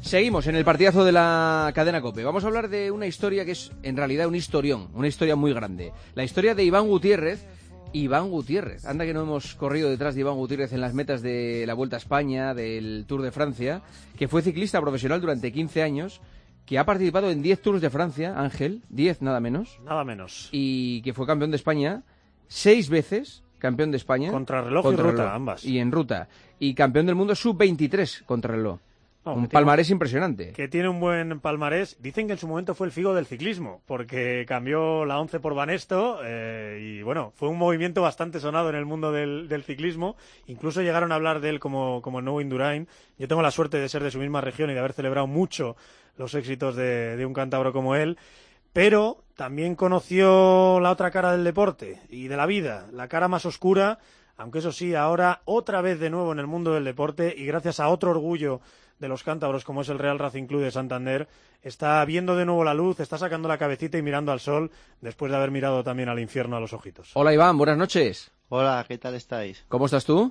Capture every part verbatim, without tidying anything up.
Seguimos en el partidazo de la cadena COPE. Vamos a hablar de una historia que es en realidad un historión, una historia muy grande. La historia de Iván Gutiérrez. Iván Gutiérrez. Anda que no hemos corrido detrás de Iván Gutiérrez en las metas de la Vuelta a España, del Tour de Francia, que fue ciclista profesional durante quince años, que ha participado en diez Tours de Francia, Ángel, diez nada menos. Nada menos. Y que fue campeón de España seis veces, campeón de España. Contrarreloj y ruta, ambas. Y en ruta. Y campeón del mundo sub veintitrés contrarreloj. No, un palmarés impresionante. Que tiene un buen palmarés. Dicen que en su momento fue el Figo del ciclismo, porque cambió la once por Banesto eh, y bueno, fue un movimiento bastante sonado en el mundo del, del ciclismo. Incluso llegaron a hablar de él como, como el nuevo Indurain. Yo tengo la suerte de ser de su misma región y de haber celebrado mucho los éxitos de, de un cántabro como él. Pero también conoció la otra cara del deporte y de la vida, la cara más oscura, aunque eso sí, ahora otra vez de nuevo en el mundo del deporte y gracias a otro orgullo de los cántabros como es el Real Racing Club de Santander, está viendo de nuevo la luz, está sacando la cabecita y mirando al sol después de haber mirado también al infierno a los ojitos. Hola Iván, buenas noches. Hola, ¿qué tal estáis? ¿Cómo estás tú?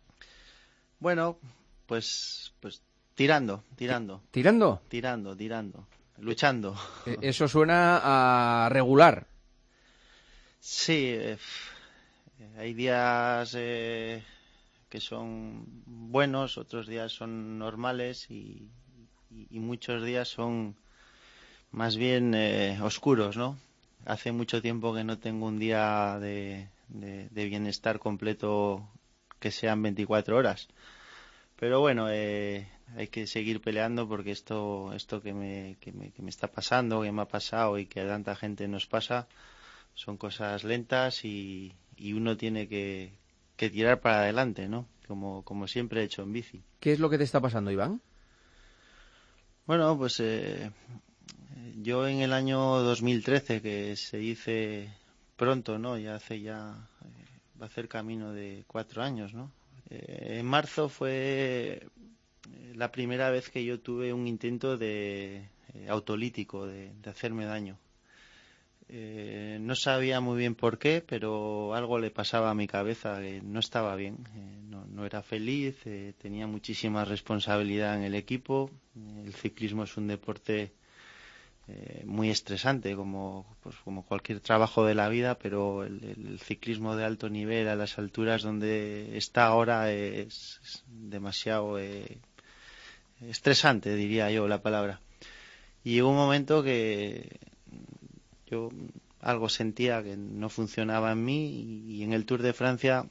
Bueno, pues pues tirando, tirando. ¿Tirando? Tirando, tirando, luchando. Eso suena a regular. Sí, eh, hay días eh, que son buenos, otros días son normales y, y, y muchos días son más bien eh, oscuros, ¿no? Hace mucho tiempo que no tengo un día de, de, de bienestar completo que sean veinticuatro horas. Pero bueno, eh, hay que seguir peleando porque esto esto que me, que, me, que me está pasando, que me ha pasado y que a tanta gente nos pasa, son cosas lentas y, y uno tiene que, que tirar para adelante, ¿no? Como, como siempre he hecho en bici. ¿Qué es lo que te está pasando, Iván? Bueno, pues eh, yo en el año dos mil trece, que se dice pronto, ¿no? Ya hace ya, eh, va a hacer camino de cuatro años, ¿no? Eh, en marzo fue la primera vez que yo tuve un intento de eh, autolítico, de, de hacerme daño. Eh, no sabía muy bien por qué, pero algo le pasaba a mi cabeza, que no estaba bien, eh, no, no era feliz, eh, tenía muchísima responsabilidad en el equipo. El ciclismo es un deporte eh, muy estresante, como, pues, como cualquier trabajo de la vida, pero el, el ciclismo de alto nivel a las alturas donde está ahora es, es demasiado eh, estresante, diría yo la palabra. Y llegó un momento que yo algo sentía que no funcionaba en mí y en el Tour de Francia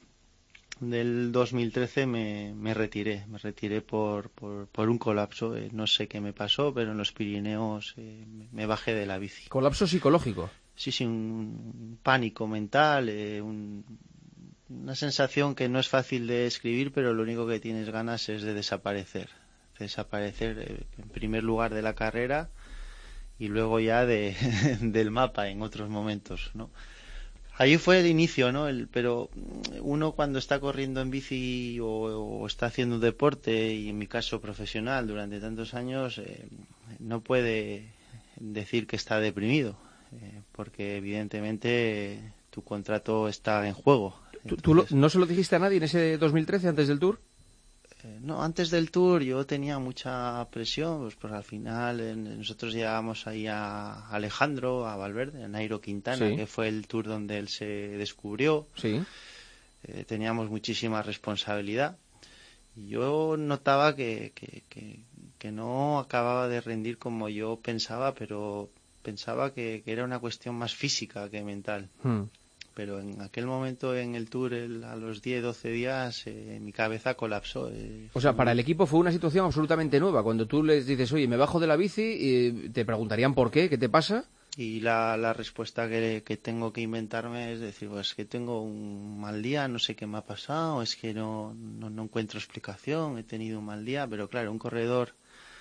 del dos mil trece me, me retiré, me retiré por, por, por un colapso. Eh, no sé qué me pasó, pero en los Pirineos eh, me bajé de la bici. ¿Colapso psicológico? Sí, sí, un pánico mental, eh, un, una sensación que no es fácil de describir, pero lo único que tienes ganas es de desaparecer. Desaparecer eh, en primer lugar de la carrera y luego ya de, del mapa en otros momentos, ¿no? Ahí fue el inicio, ¿no? El, pero uno cuando está corriendo en bici o, o está haciendo un deporte, y en mi caso profesional durante tantos años, eh, no puede decir que está deprimido, eh, porque evidentemente eh, tu contrato está en juego. ¿Tú, tú lo, no se lo dijiste a nadie en ese dos mil trece, antes del Tour? Eh, no, antes del Tour yo tenía mucha presión, pues, pues al final eh, nosotros llegábamos ahí a Alejandro, a Valverde, a Nairo Quintana, sí, que fue el Tour donde él se descubrió. Sí. Eh, teníamos muchísima responsabilidad y yo notaba que, que, que, que no acababa de rendir como yo pensaba, pero pensaba que, que era una cuestión más física que mental. Hmm. Pero en aquel momento en el Tour, el, a los diez, doce días, eh, mi cabeza colapsó. Eh, o sea, para el equipo fue una situación absolutamente nueva. Cuando tú les dices, oye, me bajo de la bici, y te preguntarían por qué, qué te pasa. Y la, la respuesta que, que tengo que inventarme es decir, pues que tengo un mal día, no sé qué me ha pasado, es que no, no, no encuentro explicación, he tenido un mal día. Pero claro, un corredor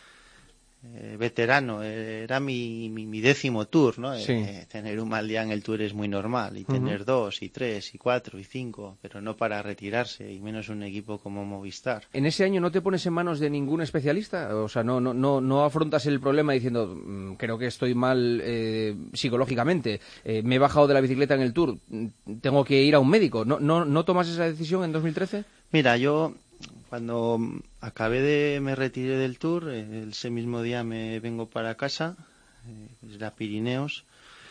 Eh, veterano, eh, era mi, mi, mi décimo Tour, ¿no? Sí. Eh, tener un mal día en el Tour es muy normal, y tener uh-huh. dos, y tres, y cuatro, y cinco, pero no para retirarse, y menos un equipo como Movistar. ¿En ese año no te pones en manos de ningún especialista? O sea, no, no, no, no afrontas el problema diciendo, mmm, creo que estoy mal eh, psicológicamente, eh, me he bajado de la bicicleta en el Tour, tengo que ir a un médico. ¿No, no, no tomas esa decisión en dos mil trece? Mira, yo Cuando acabé de, me retiré del tour, eh, ese mismo día me vengo para casa, eh, era Pirineos,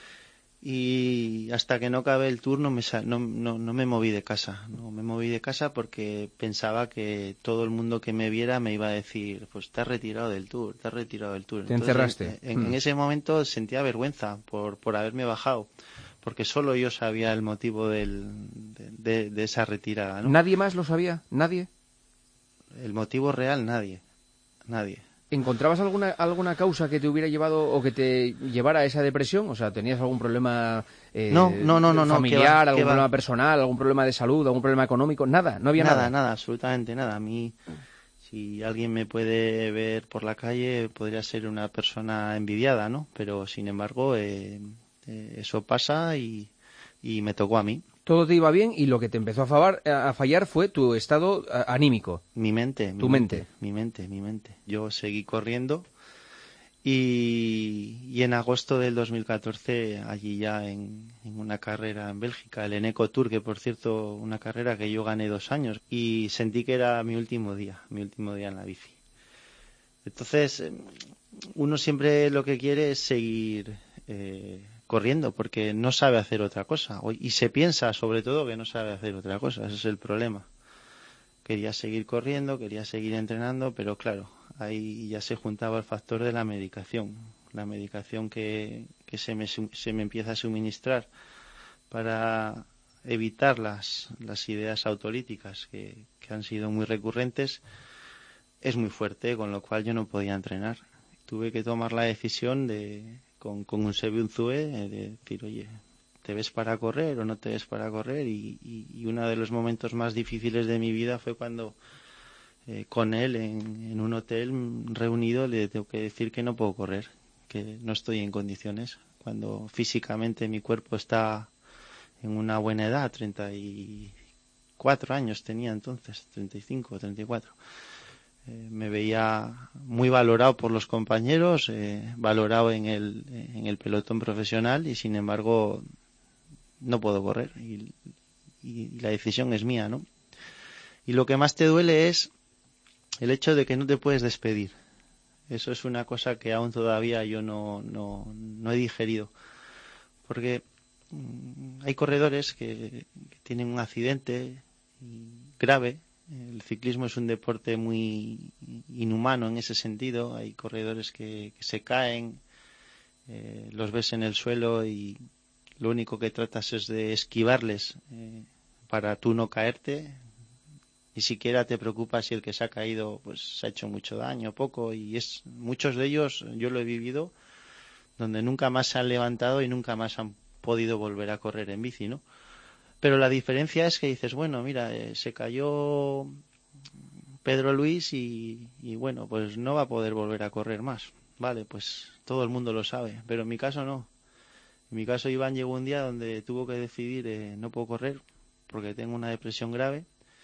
y hasta que no acabé el tour no me, no, no, no me moví de casa. No me moví de casa porque pensaba que todo el mundo que me viera me iba a decir, pues te has retirado del tour, te has retirado del tour. Te Entonces, encerraste. En, en, en ese momento sentía vergüenza por, por haberme bajado, porque solo yo sabía el motivo del, de, de, de esa retirada, ¿no? ¿Nadie más lo sabía? ¿Nadie? El motivo real, nadie. Nadie. ¿Encontrabas alguna alguna causa que te hubiera llevado o que te llevara a esa depresión? O sea, ¿tenías algún problema eh, no, no, no, no, familiar, no, ¿qué va, algún qué problema va? personal, algún problema de salud, algún problema económico? Nada, no había nada. Nada, nada, absolutamente nada. A mí, si alguien me puede ver por la calle, podría ser una persona envidiada, ¿no? Pero, sin embargo, eh, eh, eso pasa y, y me tocó a mí. Todo te iba bien y lo que te empezó a, favar, a fallar fue tu estado a, anímico. Mi mente, mi tu mente. mente. Mi mente, mi mente. Yo seguí corriendo y, y en agosto del dos mil catorce, allí ya en, en una carrera en Bélgica, el Eneco Tour, que por cierto, una carrera que yo gané dos años, y sentí que era mi último día, mi último día en la bici. Entonces, uno siempre lo que quiere es seguir eh, corriendo, porque no sabe hacer otra cosa. Y se piensa, sobre todo, que no sabe hacer otra cosa. Ese es el problema. Quería seguir corriendo, quería seguir entrenando, pero claro, ahí ya se juntaba el factor de la medicación. La medicación que, que se, me, se me empieza a suministrar para evitar las, las ideas autolíticas que, que han sido muy recurrentes es muy fuerte, con lo cual yo no podía entrenar. Tuve que tomar la decisión de, con, con un Sebi Unzue, de decir, oye, ¿te ves para correr o no te ves para correr? Y, y, y uno de los momentos más difíciles de mi vida fue cuando eh, con él en, en un hotel reunido le tengo que decir que no puedo correr, que no estoy en condiciones, cuando físicamente mi cuerpo está en una buena edad, treinta y cuatro años tenía entonces, treinta y cinco, treinta y cuatro. Eh, me veía muy valorado por los compañeros, eh, valorado en el, en el pelotón profesional y sin embargo no puedo correr y, y la decisión es mía, ¿no? Y lo que más te duele es el hecho de que no te puedes despedir. Eso es una cosa que aún todavía yo no, no, no he digerido. Porque mmm, hay corredores que, que tienen un accidente grave. El ciclismo es un deporte muy inhumano en ese sentido. Hay corredores que, que se caen, eh, los ves en el suelo y lo único que tratas es de esquivarles eh, para tú no caerte. Ni siquiera te preocupas si el que se ha caído pues se ha hecho mucho daño, poco. Y es muchos de ellos, yo lo he vivido, donde nunca más se han levantado y nunca más han podido volver a correr en bici, ¿no? Pero la diferencia es que dices, bueno, mira, eh, se cayó Pedro Luis y, y bueno, pues no va a poder volver a correr más. Vale, pues todo el mundo lo sabe, pero en mi caso no. En mi caso Iván llegó un día donde tuvo que decidir, eh, no puedo correr porque tengo una depresión grave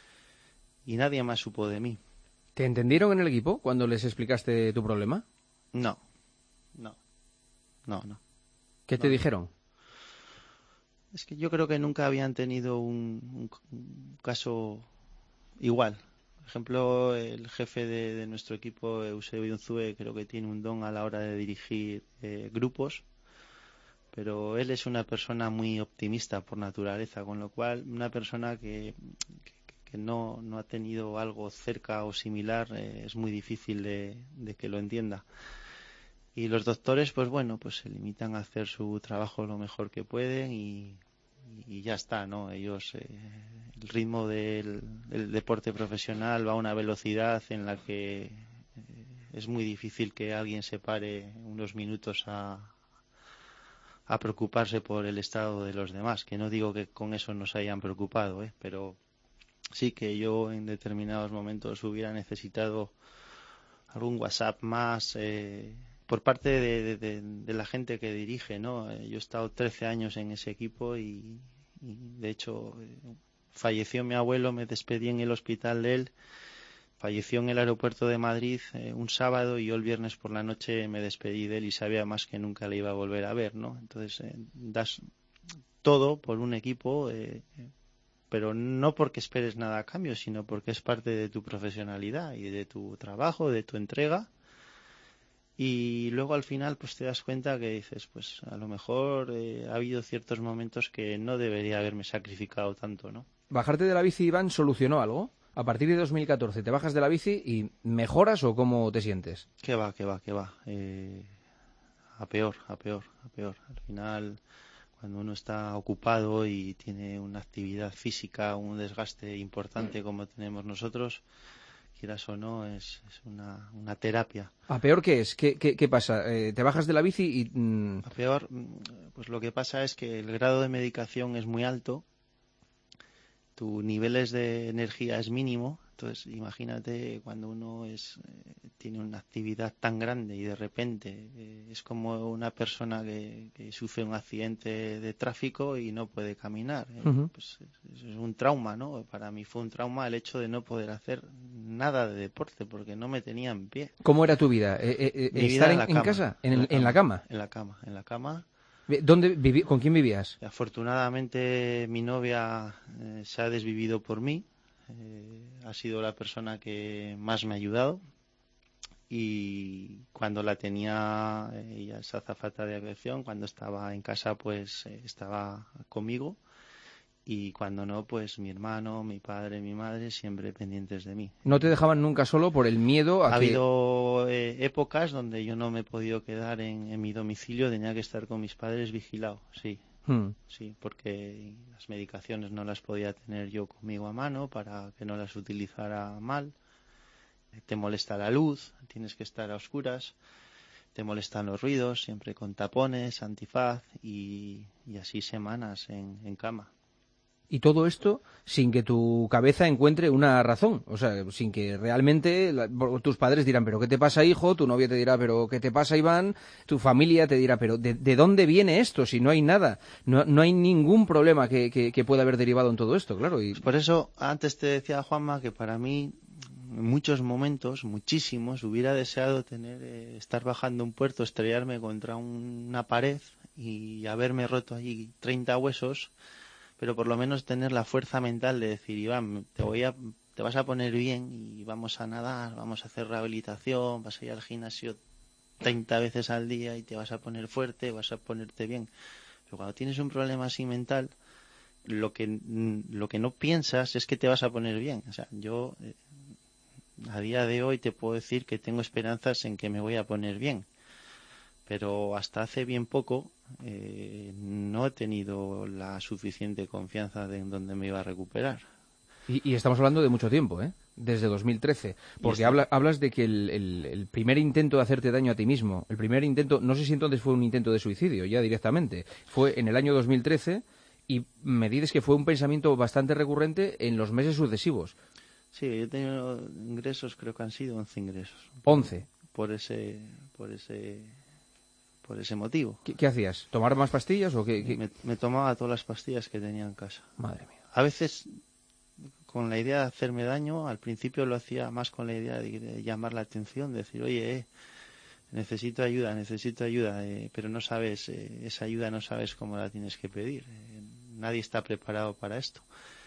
y nadie más supo de mí. ¿Te entendieron en el equipo cuando les explicaste tu problema? No, no, no, no. ¿Qué te no. dijeron? Es que yo creo que nunca habían tenido un, un, un caso igual. Por ejemplo, el jefe de, de nuestro equipo, Eusebio Unzue, creo que tiene un don a la hora de dirigir eh, grupos, pero él es una persona muy optimista por naturaleza, con lo cual una persona que, que, que no, no ha tenido algo cerca o similar eh, es muy difícil de, de que lo entienda. Y los doctores, pues bueno, pues se limitan a hacer su trabajo lo mejor que pueden y, y ya está, ¿no? Ellos, eh, el ritmo del, del deporte profesional va a una velocidad en la que eh, es muy difícil que alguien se pare unos minutos a, a preocuparse por el estado de los demás. Que no digo que con eso no se hayan preocupado, ¿eh? Pero sí que yo en determinados momentos hubiera necesitado algún WhatsApp más eh, por parte de, de, de la gente que dirige, ¿no? Yo he estado trece años en ese equipo y, y de hecho falleció mi abuelo, me despedí en el hospital de él, falleció en el aeropuerto de Madrid eh, un sábado y yo el viernes por la noche me despedí de él y sabía más que nunca le iba a volver a ver, ¿no? Entonces eh, das todo por un equipo, eh, pero no porque esperes nada a cambio, sino porque es parte de tu profesionalidad y de tu trabajo, de tu entrega. Y luego al final pues te das cuenta que dices, pues a lo mejor eh, ha habido ciertos momentos que no debería haberme sacrificado tanto, ¿no? ¿Bajarte de la bici, Iván, solucionó algo? A partir de dos mil catorce, ¿te bajas de la bici y mejoras o cómo te sientes? Que va, que va, que va. Eh, a peor, a peor, a peor. Al final, cuando uno está ocupado y tiene una actividad física, un desgaste importante como tenemos nosotros, quieras o no, es, es una, una terapia. ¿A peor qué es? ¿Qué, qué, qué pasa? Eh, ¿Te bajas de la bici y...? Mmm... A peor, pues lo que pasa es que el grado de medicación es muy alto, tus niveles de energía es mínimo, entonces imagínate cuando uno es eh, tiene una actividad tan grande y de repente eh, es como una persona que, que sufre un accidente de tráfico y no puede caminar. Eh, uh-huh. Pues es, es un trauma, ¿no? Para mí fue un trauma el hecho de no poder hacer nada de deporte porque no me tenía en pie. ¿Cómo era tu vida? Eh, eh, Mi ¿Estar vida en, en, la en cama, casa? ¿En, en, la en la cama, cama? En la cama, en la cama. ¿Dónde viví, ¿Con quién vivías? Afortunadamente mi novia eh, se ha desvivido por mí, eh, ha sido la persona que más me ha ayudado y cuando la tenía, eh, ella es azafata de aviación, cuando estaba en casa pues eh, estaba conmigo y cuando no pues mi hermano, mi padre, mi madre siempre pendientes de mí. ¿No te dejaban nunca solo por el miedo a ha que...? habido eh, épocas donde yo no me he podido quedar en, en mi domicilio, tenía que estar con mis padres vigilado, sí. Hmm. Sí, porque las medicaciones no las podía tener yo conmigo a mano para que no las utilizara mal. Te molesta la luz, tienes que estar a oscuras, te molestan los ruidos, siempre con tapones, antifaz y, y así semanas en, en cama. Y todo esto sin que tu cabeza encuentre una razón, o sea, sin que realmente la, tus padres dirán, pero ¿qué te pasa, hijo? Tu novia te dirá, pero ¿qué te pasa, Iván? Tu familia te dirá, pero ¿de, de dónde viene esto si no hay nada? No, no hay ningún problema que, que, que pueda haber derivado en todo esto, claro. Y... Pues por eso antes te decía, Juanma, que para mí en muchos momentos, muchísimos, hubiera deseado tener eh, estar bajando un puerto, estrellarme contra un, una pared y haberme roto allí treinta huesos, pero por lo menos tener la fuerza mental de decir, Iván, te voy a, te vas a poner bien y vamos a nadar, vamos a hacer rehabilitación, vas a ir al gimnasio treinta veces al día y te vas a poner fuerte, vas a ponerte bien. Pero cuando tienes un problema así mental, lo que lo que no piensas es que te vas a poner bien. O sea, yo eh, a día de hoy te puedo decir que tengo esperanzas en que me voy a poner bien. Pero hasta hace bien poco eh, no he tenido la suficiente confianza de en dónde me iba a recuperar. Y, y estamos hablando de mucho tiempo, ¿eh? Desde dos mil trece. Porque está... habla, hablas de que el, el, el primer intento de hacerte daño a ti mismo, el primer intento, no sé si entonces fue un intento de suicidio, ya directamente, fue en el año dos mil trece y me dices que fue un pensamiento bastante recurrente en los meses sucesivos. Sí, yo he tenido ingresos, creo que han sido once ingresos. once. Por ese... Por ese por ese motivo. ¿Qué, qué hacías? ¿Tomar más pastillas o qué? qué? Me, me tomaba todas las pastillas que tenía en casa. Madre mía. A veces, con la idea de hacerme daño, al principio lo hacía más con la idea de, de llamar la atención, de decir, oye, eh, necesito ayuda, necesito ayuda, eh, pero no sabes, eh, esa ayuda no sabes cómo la tienes que pedir. Eh, nadie está preparado para esto.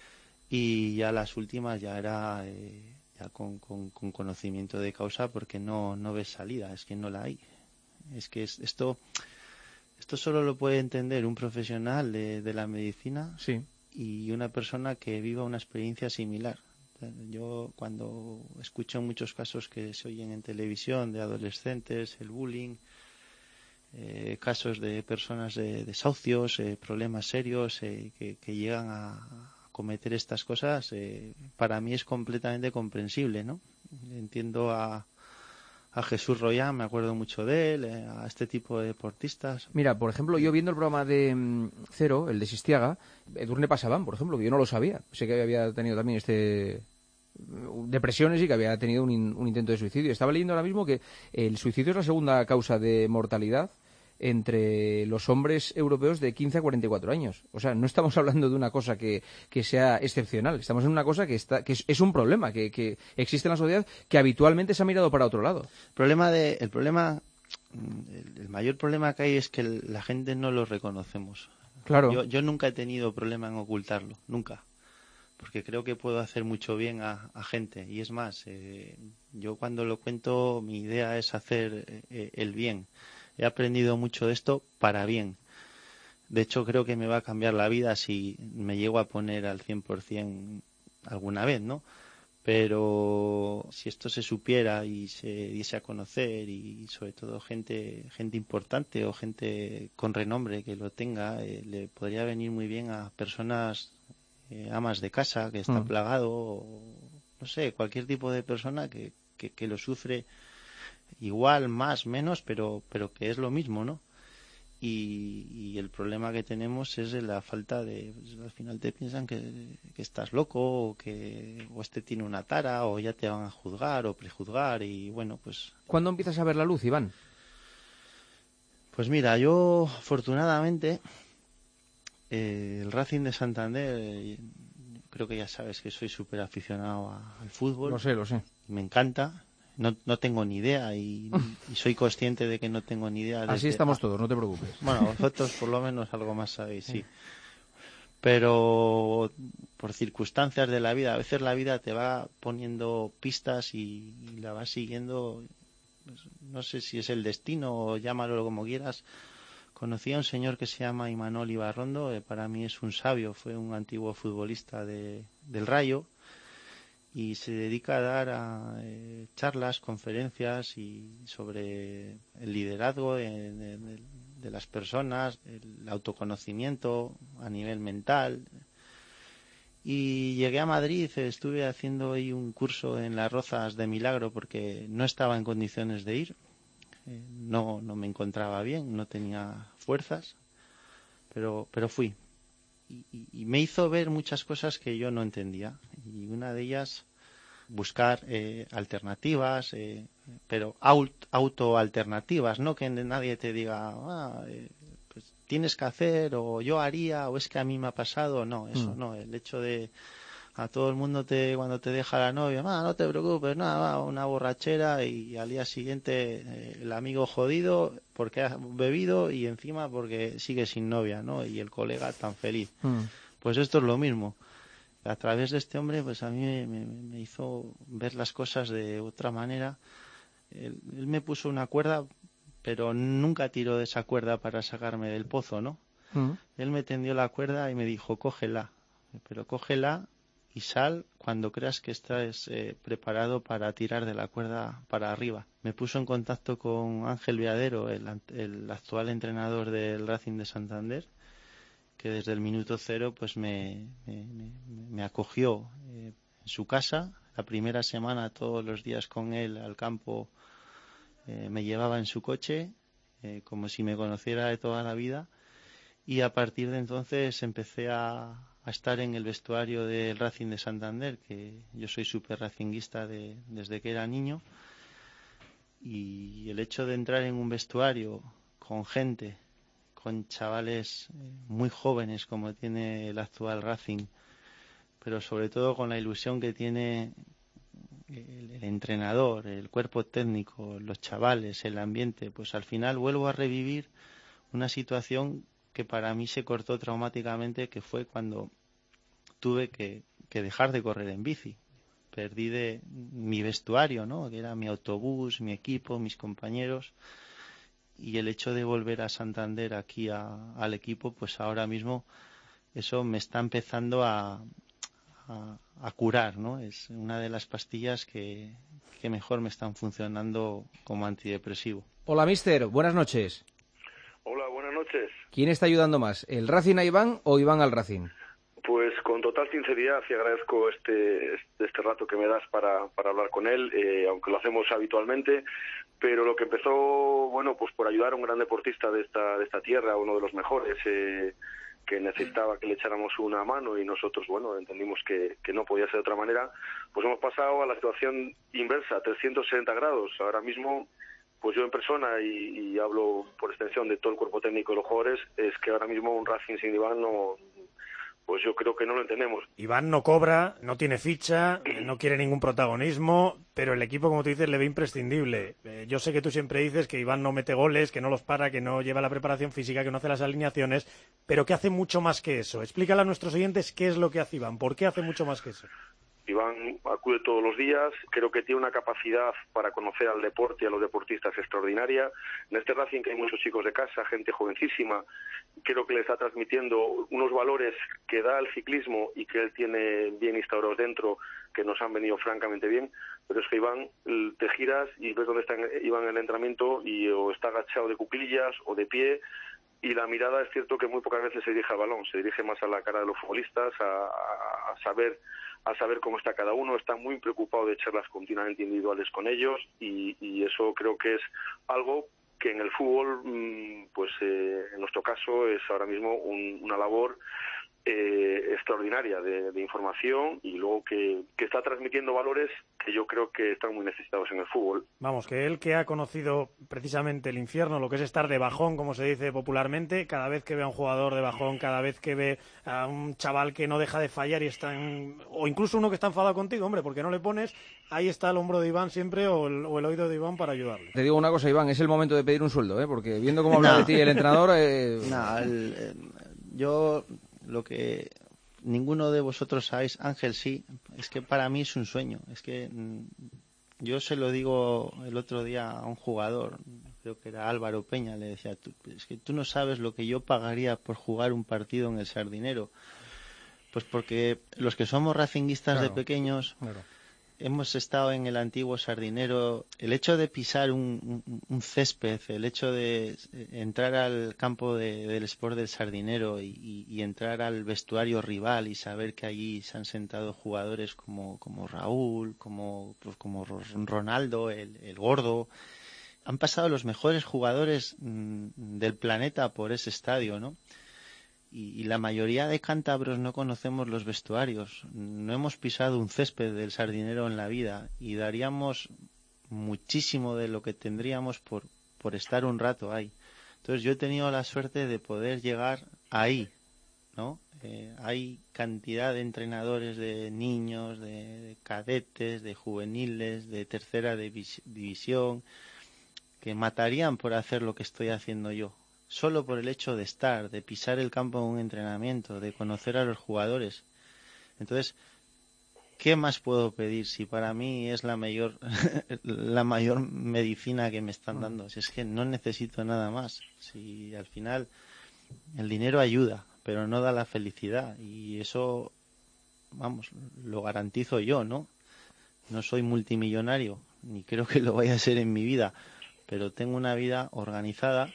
Y ya las últimas ya era eh, ya con, con, con conocimiento de causa porque no, no ves salida, es que no la hay. Es que es, esto esto solo lo puede entender un profesional de, de la medicina sí. y una persona que viva una experiencia similar. Yo cuando escucho muchos casos que se oyen en televisión de adolescentes, el bullying, eh, casos de personas de desahucios, eh, problemas serios eh, que, que llegan a, a cometer estas cosas, eh, para mí es completamente comprensible, ¿no? Entiendo a a Jesús Royán, me acuerdo mucho de él, eh, a este tipo de deportistas. Mira, por ejemplo, yo viendo el programa de mm, Cero, el de Sistiaga, Edurne Pasaban, por ejemplo, que yo no lo sabía. Sé que había tenido también este depresiones y que había tenido un, in, un intento de suicidio. Estaba leyendo ahora mismo que el suicidio es la segunda causa de mortalidad entre los hombres europeos de quince a cuarenta y cuatro años. O sea, no estamos hablando de una cosa que, que sea excepcional, estamos en una cosa que, está, que es, es un problema que, que existe en la sociedad que habitualmente se ha mirado para otro lado. El problema, de, el, problema el, el mayor problema que hay es que el, la gente no lo reconocemos. Claro. Yo, yo nunca he tenido problema en ocultarlo, nunca. porque creo que puedo hacer mucho bien a, a gente. Y es más, eh, yo cuando lo cuento, mi idea es hacer eh, el bien. He aprendido mucho de esto para bien. De hecho, creo que me va a cambiar la vida si me llego a poner al cien por ciento alguna vez, ¿no? Pero si esto se supiera y se diese a conocer, y sobre todo gente gente importante o gente con renombre que lo tenga, eh, le podría venir muy bien a personas, eh, amas de casa, que está Mm. plagado, o, no sé, cualquier tipo de persona que, que, que lo sufre igual, más, menos, pero, pero que es lo mismo, ¿no? Y, y el problema que tenemos es de la falta de, pues, al final te piensan que, que estás loco, o que o este tiene una tara, o ya te van a juzgar o prejuzgar. Y bueno, pues ¿Cuándo empiezas a ver la luz, Iván? pues mira, yo afortunadamente, eh, el Racing de Santander, eh, creo que ya sabes que soy súper aficionado a- al fútbol. Lo sé, lo sé. Me encanta. No, no tengo ni idea, y, y soy consciente de que no tengo ni idea. Así Desde, estamos ah, todos, no te preocupes. bueno, vosotros por lo menos algo más sabéis, sí. Pero por circunstancias de la vida, a veces la vida te va poniendo pistas y, y la vas siguiendo. Pues, no sé si es el destino o llámalo como quieras. Conocí a un señor que se llama Imanol Ibarrondo, eh, para mí es un sabio, fue un antiguo futbolista de, del Rayo, y se dedica a dar a, eh, charlas, conferencias y sobre el liderazgo de, de, de, de las personas, el autoconocimiento a nivel mental. Y llegué a Madrid, estuve haciendo ahí un curso en Las Rozas de milagro porque no estaba en condiciones de ir, eh, no, no me encontraba bien, no tenía fuerzas, pero, pero fui. Y, y, y me hizo ver muchas cosas que yo no entendía. Y una de ellas, buscar eh, alternativas, eh, pero auto-alternativas, no que nadie te diga, ah, eh, pues tienes que hacer, o yo haría, o es que a mí me ha pasado. No, eso Mm. no. El hecho de a todo el mundo te cuando te deja la novia, ah, no te preocupes, nada, va, una borrachera, y al día siguiente eh, el amigo jodido porque ha bebido y encima porque sigue sin novia, ¿no? Y el colega tan feliz. Mm. Pues esto es lo mismo. A través de este hombre, pues a mí me, me, me hizo ver las cosas de otra manera. Él, él me puso una cuerda, pero nunca tiró de esa cuerda para sacarme del pozo, ¿no? Mm. Él me tendió la cuerda y me dijo, cógela, pero cógela y sal cuando creas que estás eh, preparado para tirar de la cuerda para arriba. Me puso en contacto con Ángel Viadero, el, el actual entrenador del Racing de Santander, que desde el minuto cero pues me, me, me, me acogió eh, en su casa. La primera semana todos los días con él al campo, eh, me llevaba en su coche, eh, como si me conociera de toda la vida. Y a partir de entonces empecé a, a estar en el vestuario del Racing de Santander, que yo soy súper racinguista de, desde que era niño. Y el hecho de entrar en un vestuario con gente, con chavales muy jóvenes como tiene el actual Racing, pero sobre todo con la ilusión que tiene el, el entrenador, el cuerpo técnico, los chavales, el ambiente, pues al final vuelvo a revivir una situación que para mí se cortó traumáticamente, que fue cuando tuve que, que dejar de correr en bici. Perdí de mi vestuario, ¿no? Que era mi autobús, mi equipo, mis compañeros. Y el hecho de volver a Santander aquí a, al equipo, pues ahora mismo eso me está empezando a, a, a curar, ¿no? Es una de las pastillas que, que mejor me están funcionando como antidepresivo. Hola, mister. Buenas noches. Hola, buenas noches. ¿Quién está ayudando más, el Racing a Iván o Iván al Racing? Pues con total sinceridad, y agradezco este este rato que me das para, para hablar con él, eh, aunque lo hacemos habitualmente, pero lo que empezó, bueno, pues por ayudar a un gran deportista de esta de esta tierra, uno de los mejores, eh, que necesitaba que le echáramos una mano, y nosotros, bueno, entendimos que, que no podía ser de otra manera, pues hemos pasado a la situación inversa, trescientos sesenta grados. Ahora mismo, pues yo en persona, y, y hablo por extensión de todo el cuerpo técnico de los jugadores, es que ahora mismo un Racing sin Iván no... pues yo creo que no lo entendemos. Iván no cobra, no tiene ficha, no quiere ningún protagonismo, pero el equipo, como tú dices, le ve imprescindible. Eh, yo sé que tú siempre dices que Iván no mete goles, que no los para, que no lleva la preparación física, que no hace las alineaciones, pero que hace mucho más que eso. Explícale a nuestros oyentes qué es lo que hace Iván, por qué hace mucho más que eso. Iván acude todos los días, creo que tiene una capacidad para conocer al deporte y a los deportistas extraordinaria. En este Racing que hay muchos chicos de casa, gente jovencísima, creo que le está transmitiendo unos valores que da el ciclismo y que él tiene bien instaurados dentro, que nos han venido francamente bien, pero es que Iván, te giras y ves dónde está Iván en el entrenamiento y o está agachado de cuclillas o de pie, y la mirada es cierto que muy pocas veces se dirige al balón, se dirige más a la cara de los futbolistas, a, a, a saber a saber cómo está cada uno, está muy preocupado de charlas continuamente individuales con ellos y, y eso creo que es algo que en el fútbol, pues eh, en nuestro caso es ahora mismo un, una labor eh, extraordinaria de, de información y luego que, que está transmitiendo valores que yo creo que están muy necesitados en el fútbol. Vamos, que él que ha conocido precisamente el infierno, lo que es estar de bajón, como se dice popularmente, cada vez que ve a un jugador de bajón, cada vez que ve a un chaval que no deja de fallar y está en... o incluso uno que está enfadado contigo, hombre, porque no le pones, ahí está el hombro de Iván siempre o el, o el oído de Iván para ayudarle. Te digo una cosa, Iván, es el momento de pedir un sueldo, ¿eh? Porque viendo cómo habla no. de ti el entrenador... Eh... No, el, eh, yo lo que... ninguno de vosotros sabéis, Ángel sí, es que para mí es un sueño. Es que mmm, yo se lo digo el otro día a un jugador, creo que era Álvaro Peña, le decía, tú, es que tú no sabes lo que yo pagaría por jugar un partido en el Sardinero. Pues porque los que somos racinguistas claro, de pequeños... Claro. Hemos estado en el antiguo Sardinero. El hecho de pisar un, un, un césped, el hecho de entrar al campo de, del Sport del Sardinero y, y, y entrar al vestuario rival y saber que allí se han sentado jugadores como, como Raúl, como, pues como Ronaldo, el, el gordo. Han pasado los mejores jugadores mmm, del planeta por ese estadio, ¿no? Y, y la mayoría de cántabros no conocemos los vestuarios, no hemos pisado un césped del Sardinero en la vida y daríamos muchísimo de lo que tendríamos por, por estar un rato ahí. Entonces yo he tenido la suerte de poder llegar ahí, ¿no? Eh, hay cantidad de entrenadores de niños, de, de cadetes, de juveniles, de tercera divis- división, que matarían por hacer lo que estoy haciendo yo. Solo por el hecho de estar, de pisar el campo en un entrenamiento, de conocer a los jugadores. Entonces, ¿qué más puedo pedir si para mí es la mayor la mayor medicina que me están dando? Si es que no necesito nada más. Si al final el dinero ayuda, pero no da la felicidad. Y eso, vamos, lo garantizo yo, ¿no? No soy multimillonario, ni creo que lo vaya a ser en mi vida, pero tengo una vida organizada.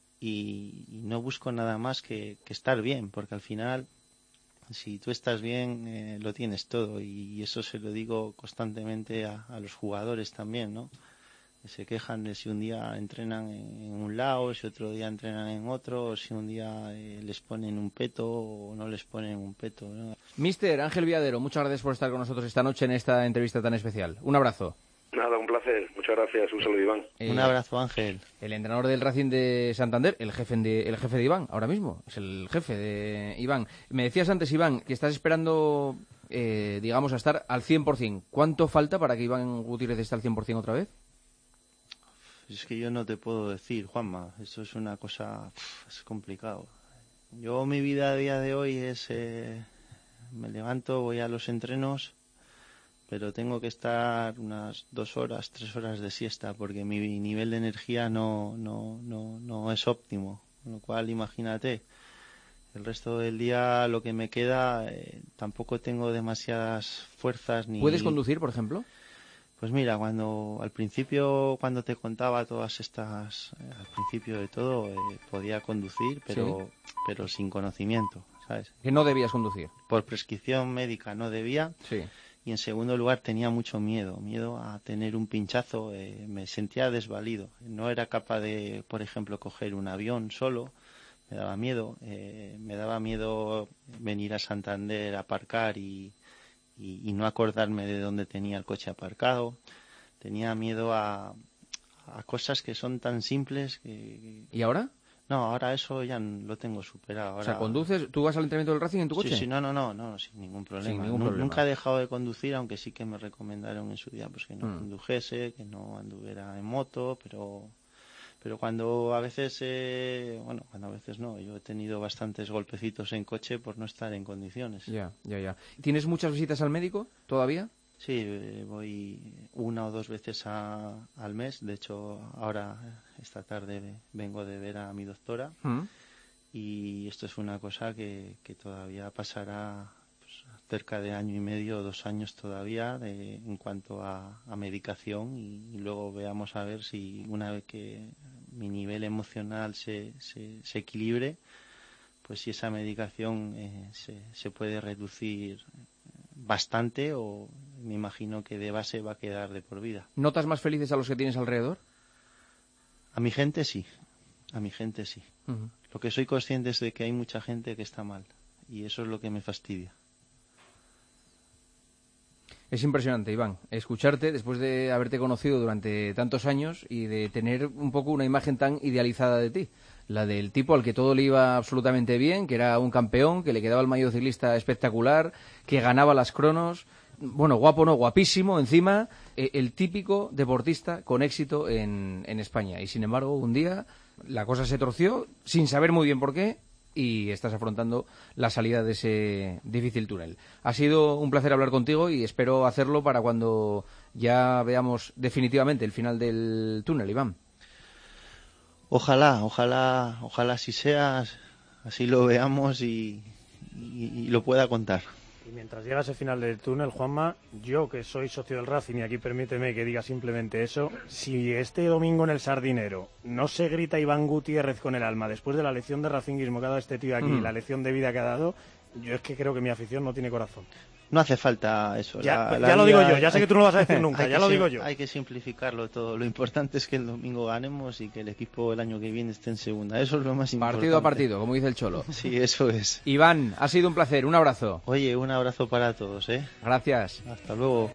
Y, y no busco nada más que, que estar bien, porque al final, si tú estás bien, eh, lo tienes todo. Y eso se lo digo constantemente a, a los jugadores también, ¿no? Que se quejan de si un día entrenan en, en un lado, si otro día entrenan en otro, o si un día eh, les ponen un peto o no les ponen un peto, ¿no? Mister Ángel Viadero, muchas gracias por estar con nosotros esta noche en esta entrevista tan especial. Un abrazo. Nada, un placer. Muchas gracias. Un saludo, Iván. Eh, un abrazo, Ángel. El entrenador del Racing de Santander, el jefe de, el jefe de Iván, ahora mismo. Es el jefe de Iván. Me decías antes, Iván, que estás esperando, eh, digamos, a estar al cien por ciento. ¿Cuánto falta para que Iván Gutiérrez esté al cien por ciento otra vez? Es que yo no te puedo decir, Juanma. Eso es una cosa... es complicado. Yo, mi vida a día de hoy es... Eh, me levanto, voy a los entrenos... pero tengo que estar unas dos horas, tres horas de siesta, porque mi nivel de energía no, no, no, no es óptimo. Con lo cual, imagínate, el resto del día lo que me queda, eh, tampoco tengo demasiadas fuerzas ni... ¿Puedes conducir, por ejemplo? Pues mira, cuando al principio, cuando te contaba todas estas, eh, al principio de todo, eh, podía conducir, pero, sí. pero sin conocimiento, ¿sabes? Que no debías conducir. Por prescripción médica no debía. Sí. Y en segundo lugar tenía mucho miedo, miedo a tener un pinchazo, eh, me sentía desvalido. No era capaz de, por ejemplo, coger un avión solo, me daba miedo. Eh, me daba miedo venir a Santander a aparcar y, y, y no acordarme de dónde tenía el coche aparcado. Tenía miedo a, a cosas que son tan simples que... ¿Y ahora? No, ahora eso ya lo tengo superado. Ahora... O sea, ¿conduces? ¿Tú vas al entrenamiento del Racing en tu coche? Sí, sí, no, no, no, no, sin ningún problema. Sin ningún N- problema. Nunca he dejado de conducir, aunque sí que me recomendaron en su día pues que no Mm. condujese, que no anduviera en moto, pero pero cuando a veces, eh, bueno, cuando a veces no, yo he tenido bastantes golpecitos en coche por no estar en condiciones. Ya, ya, ya. ¿Tienes muchas visitas al médico todavía? Sí, eh, voy una o dos veces a- al mes. De hecho, ahora, esta tarde, vengo de ver a mi doctora. Mm. Y esto es una cosa que, que todavía pasará pues, cerca de año y medio, dos años todavía, de- en cuanto a, a medicación. Y, y luego veamos a ver si una vez que mi nivel emocional se, se, se equilibre, pues si esa medicación eh, se, se puede reducir bastante, o me imagino que de base va a quedar de por vida. ¿Notas más felices a los que tienes alrededor? A mi gente sí, a mi gente sí. Ujú. Lo que soy consciente es de que hay mucha gente que está mal, y eso es lo que me fastidia. Es impresionante, Iván, escucharte después de haberte conocido durante tantos años y de tener un poco una imagen tan idealizada de ti. La del tipo al que todo le iba absolutamente bien, que era un campeón, que le quedaba el maillot ciclista espectacular, que ganaba las cronos. Bueno, guapo no, guapísimo, encima, eh, el típico deportista con éxito en, en España. Y sin embargo, un día la cosa se torció, sin saber muy bien por qué, y estás afrontando la salida de ese difícil túnel. Ha sido un placer hablar contigo y espero hacerlo para cuando ya veamos definitivamente el final del túnel, Iván. Ojalá, ojalá, ojalá así sea, así lo veamos y, y, y lo pueda contar. Y mientras llega ese final del túnel, Juanma, yo que soy socio del Racing, y aquí permíteme que diga simplemente eso, si este domingo en el Sardinero no se grita Iván Gutiérrez con el alma después de la lección de racinguismo que ha dado este tío aquí, Mm. la lección de vida que ha dado, yo es que creo que mi afición no tiene corazón. No hace falta eso. Ya, La- la ya lo vida digo yo, ya sé hay- que tú no lo vas a decir nunca, hay ya que lo sim- digo yo. Hay que simplificarlo todo. Lo importante es que el domingo ganemos y que el equipo el año que viene esté en segunda. Eso es lo más importante. Partido a partido, como dice el Cholo. Sí, eso es. Iván, ha sido un placer, un abrazo. Oye, un abrazo para todos, ¿eh? Gracias. Hasta luego.